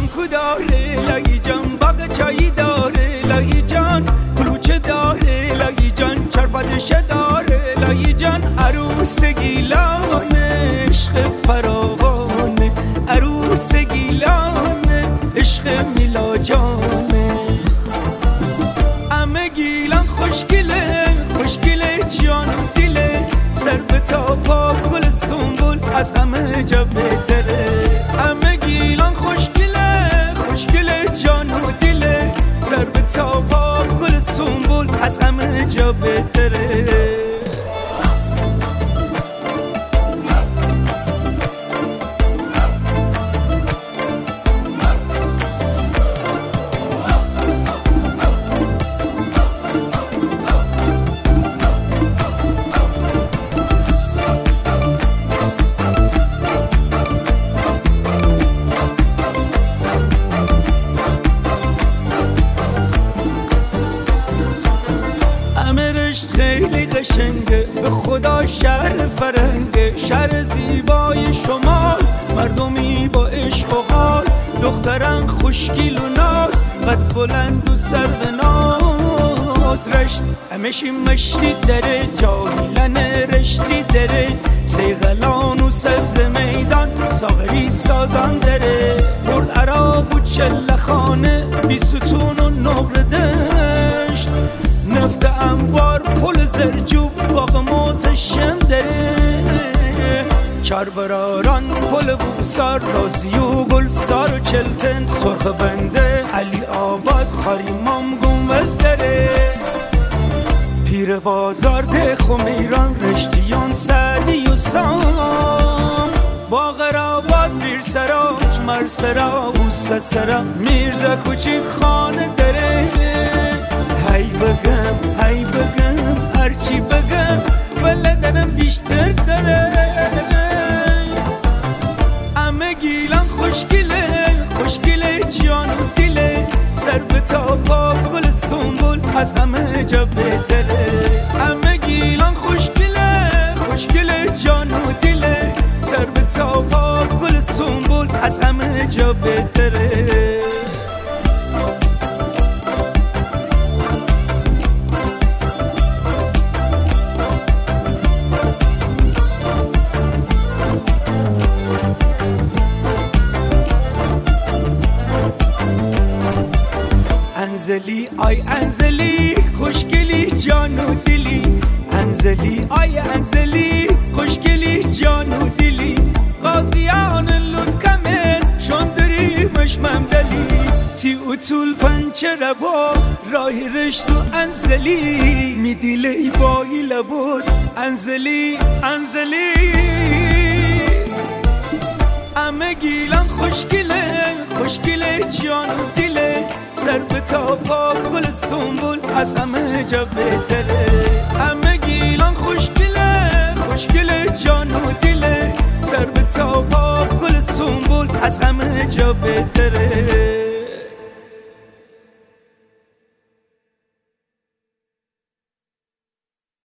شامپو داره لایی جان، باغ چایی داره لایی جان، کلوچه داره لایی جان، چرپدشه داره لایی جان. عروس گیلان عشق فراوانه، عروس گیلان عشق میلا جانه. همه گیلان خوشگله خوشگله جان و دیله، سر به تا پا گل سنبول از همه جا بهتره. همه گیلان خوشگله خوشگله جان و دیله، سر به تا پا گل سنبول از همه جا بهتره. خیلی قشنگه به خدا شهر فرنگه، شهر زیبای شمال، مردمی با عشق و حال، دختران خوشگیل و ناز، قد بلند و سر به ناز. رشت همشی مشتی داره، جاهیلن رشتی داره، سیغلان و سبز میدان، ساغری سازان داره. مرد عراق و چلخانه، بی ستون و نقر دشت، نفت انبار پل زرجوب، باغ متشم داره. چربراران پل بوسار، رازی و گلسار و چلتن، سرخ بنده علی آباد، خاریمام گنبز داره. پیر بازار ده خمیران، رشتیان سعدی و سام، باغرآباد بیرسرا مرسرا و سسرا، میرزا کوچیک خانه داره. هی بگم هرچی بگم بلدنم بیشتر داره. همه گیلان خوشگله خوشگله جان و دیله، سر به تا پا گل سنبول از همه جا بهتره. همه گیلان خوشگله خوشگله جان و دیله، سر به تا پا گل سنبول از همه جا بهتره. انزلی آی انزلی خوشگلی جان و دلی، انزلی آی انزلی خوشگلی جان و دلی. قاضیان لطکمه شاندری مشمم دلی، تی اتول پنچه باز راه رشت و انزلی، میدیلی باهی لباس انزلی انزلی. همه گیلان خوشگله خوشگله جان و دیله، سر به تا پا گل سنبول از همه جا بهتره. همه گیلان خوشگله خوشگله جان و دیله، سر به تا پا گل سنبول از همه جا بهتره.